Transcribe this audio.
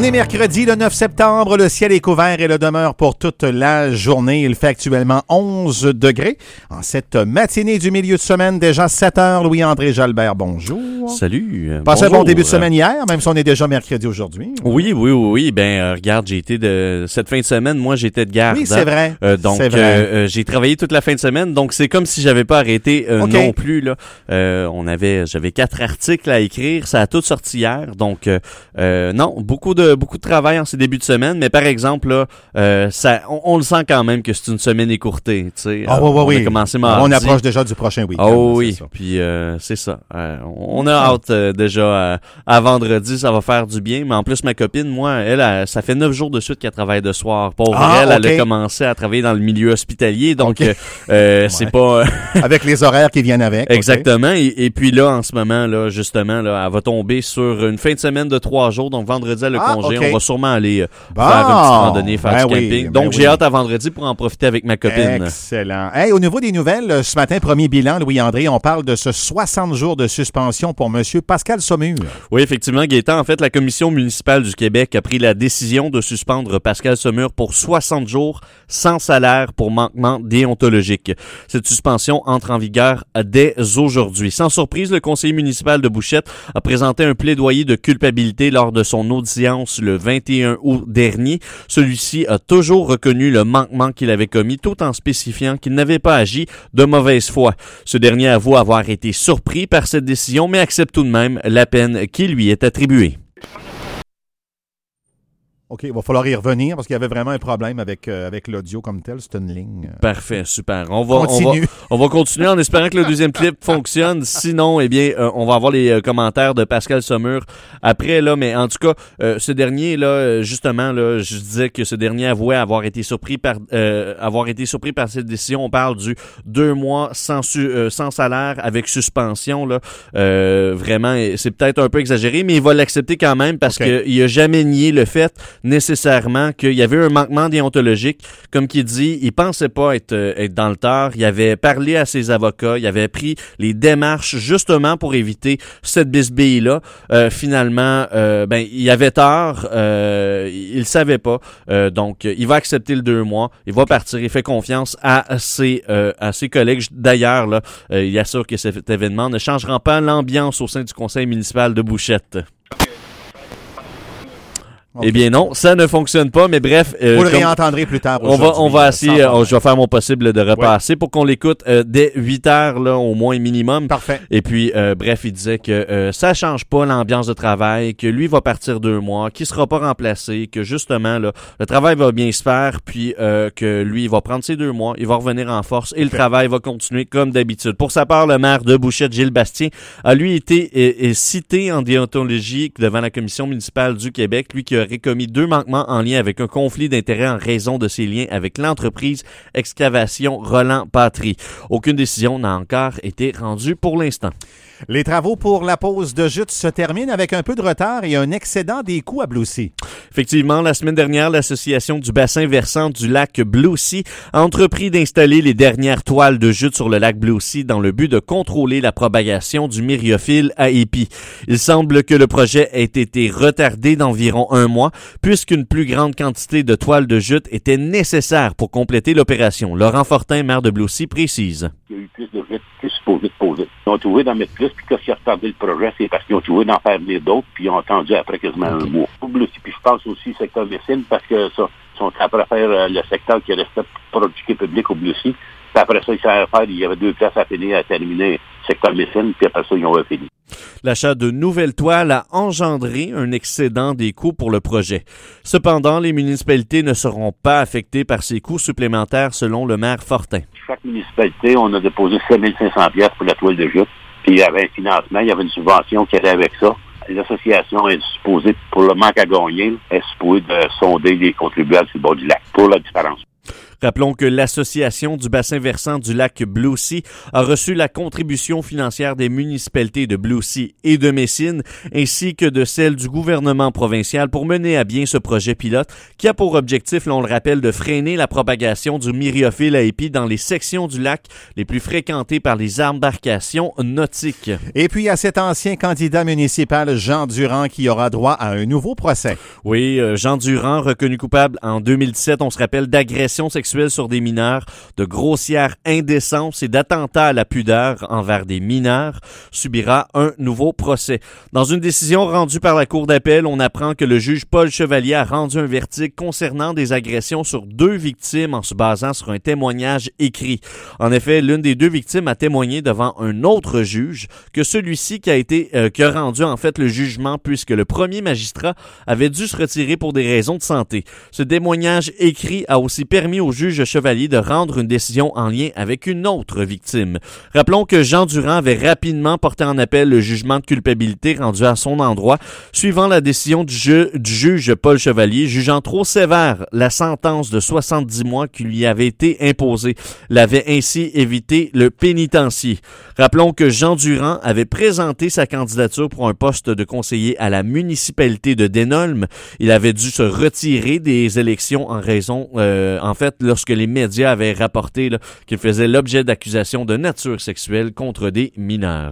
On est mercredi le 9 septembre, le ciel est couvert et le demeure pour toute la journée. Il fait actuellement 11 degrés. En cette matinée du milieu de semaine, déjà 7 heures, Louis-André Jalbert, bonjour. Salut. Passez un bon début de semaine hier, même si on est déjà mercredi aujourd'hui. Oui. Ben, regarde, j'ai été cette fin de semaine, moi, j'étais de garde. Oui, c'est vrai. Donc, c'est vrai. j'ai travaillé toute la fin de semaine, donc c'est comme si j'avais pas arrêté non plus, là. J'avais 4 articles à écrire, ça a tout sorti hier, donc, non, beaucoup de travail en ces débuts de semaine, mais par exemple, là, on le sent quand même que c'est une semaine écourtée, tu sais. Oui. On a commencé mardi. On approche déjà du prochain week-end. Oui, puis c'est ça. On a hâte déjà à vendredi, ça va faire du bien, mais en plus, ma copine, moi, elle ça fait 9 jours de suite qu'elle travaille de soir. Pauvre elle a commencé à travailler dans le milieu hospitalier, donc c'est pas... Avec les horaires qui viennent avec. Exactement, et puis là, en ce moment, là, justement, là, elle va tomber sur une fin de semaine de 3 jours, donc vendredi, elle a congé. On va sûrement aller faire une petite randonnée, faire du camping. Donc, j'ai hâte à vendredi pour en profiter avec ma copine. Excellent. Hey, au niveau des nouvelles, ce matin, premier bilan, Louis-André, on parle de ce 60 jours de suspension pour M. Pascal Saumur. Oui, effectivement, Gaétan. En fait, la Commission municipale du Québec a pris la décision de suspendre Pascal Saumur pour 60 jours sans salaire pour manquement déontologique. Cette suspension entre en vigueur dès aujourd'hui. Sans surprise, le conseiller municipal de Bouchette a présenté un plaidoyer de culpabilité lors de son audience le 21 août dernier. Celui-ci a toujours reconnu le manquement qu'il avait commis tout en spécifiant qu'il n'avait pas agi de mauvaise foi. Ce dernier avoue avoir été surpris par cette décision, mais accepte tout de même la peine qui lui est attribuée. OK, il va falloir y revenir parce qu'il y avait vraiment un problème avec l'audio comme tel. C'est une ligne. Parfait, super. On va continuer en espérant que le deuxième clip fonctionne. Sinon, eh bien, on va avoir les commentaires de Pascal Saumur après, là. Mais en tout cas, ce dernier, là, justement, là, je disais que ce dernier avouait avoir été surpris par cette décision. On parle du 2 mois sans salaire avec suspension, là. Vraiment, c'est peut-être un peu exagéré, mais il va l'accepter quand même parce qu'il a jamais nié le fait nécessairement qu'il y avait un manquement déontologique. Comme qu'il dit, il pensait pas être dans le tort. Il avait parlé à ses avocats. Il avait pris les démarches justement pour éviter cette bisbille-là. Finalement, il avait tort. Il le savait pas. Donc, il va accepter le 2 mois. Il va partir. Il fait confiance à ses collègues. D'ailleurs, là, il assure que cet événement ne changera pas l'ambiance au sein du conseil municipal de Bouchette. Okay. Eh bien non, ça ne fonctionne pas, mais bref... Vous le réentendrez plus tard on va essayer, je vais faire mon possible de repasser pour qu'on l'écoute dès 8 heures, là, au moins minimum. Parfait. Et puis, bref, il disait que ça change pas l'ambiance de travail, que lui va partir 2 mois, qu'il sera pas remplacé, que justement, là, le travail va bien se faire, puis que lui, il va prendre ses 2 mois, il va revenir en force et le travail va continuer comme d'habitude. Pour sa part, le maire de Bouchette, Gilles Bastien, a lui été cité en déontologie devant la Commission municipale du Québec, lui qui aurait commis 2 manquements en lien avec un conflit d'intérêts en raison de ses liens avec l'entreprise Excavation Roland Patry. Aucune décision n'a encore été rendue pour l'instant. Les travaux pour la pose de jute se terminent avec un peu de retard et un excédent des coûts à Blue-Sea. Effectivement, la semaine dernière, l'Association du bassin versant du lac Blue-Sea a entrepris d'installer les dernières toiles de jute sur le lac Blue-Sea dans le but de contrôler la propagation du myriophile à épis. Il semble que le projet ait été retardé d'environ 1 mois puisqu'une plus grande quantité de toiles de jute était nécessaire pour compléter l'opération. Laurent Fortin, maire de Blue-Sea, précise. Il y a eu plus de jute que supposé de poser. Ils ont trouvé d'en mettre plus, puis quand ils ont retardé le projet, c'est parce qu'ils ont trouvé d'en faire venir d'autres, puis ils ont attendu après quasiment 1 mois. Puis je pense aussi au secteur médecine, parce que ça, ils sont après faire le secteur qui restait produit public au Bleu-Sea. Puis après ça, ils savaient faire, il y avait 2 classes à finir, à terminer le secteur médecine, puis après ça, ils ont fini. L'achat de nouvelles toiles a engendré un excédent des coûts pour le projet. Cependant, les municipalités ne seront pas affectées par ces coûts supplémentaires selon le maire Fortin. Chaque municipalité, on a déposé 7 500 $ pour la toile de jute. Puis il y avait un financement, il y avait une subvention qui allait avec ça. L'association est supposée, pour le manque à gagner, est supposée de sonder les contribuables sur le bord du lac pour la différence. Rappelons que l'Association du bassin versant du lac Blue Sea a reçu la contribution financière des municipalités de Blue Sea et de Messine, ainsi que de celle du gouvernement provincial pour mener à bien ce projet pilote qui a pour objectif, on le rappelle, de freiner la propagation du myriophylle à épis dans les sections du lac les plus fréquentées par les embarcations nautiques. Et puis, à cet ancien candidat municipal, Jean Durand, qui aura droit à un nouveau procès. Oui, Jean Durand, reconnu coupable en 2017, on se rappelle, d'agression sexuelle sur des mineurs, de grossière indécence et d'attentat à la pudeur envers des mineurs, subira un nouveau procès. Dans une décision rendue par la Cour d'appel, on apprend que le juge Paul Chevalier a rendu un verdict concernant des agressions sur 2 victimes en se basant sur un témoignage écrit. En effet, l'une des 2 victimes a témoigné devant un autre juge que celui-ci qui a rendu en fait le jugement puisque le premier magistrat avait dû se retirer pour des raisons de santé. Ce témoignage écrit a aussi permis au juge Chevalier de rendre une décision en lien avec une autre victime. Rappelons que Jean Durand avait rapidement porté en appel le jugement de culpabilité rendu à son endroit, suivant la décision du juge Paul Chevalier, jugeant trop sévère la sentence de 70 mois qui lui avait été imposée, l'avait ainsi évité le pénitencier. Rappelons que Jean Durand avait présenté sa candidature pour un poste de conseiller à la municipalité de Denholm. Il avait dû se retirer des élections en raison, lorsque les médias avaient rapporté qu'il faisait l'objet d'accusations de nature sexuelle contre des mineurs.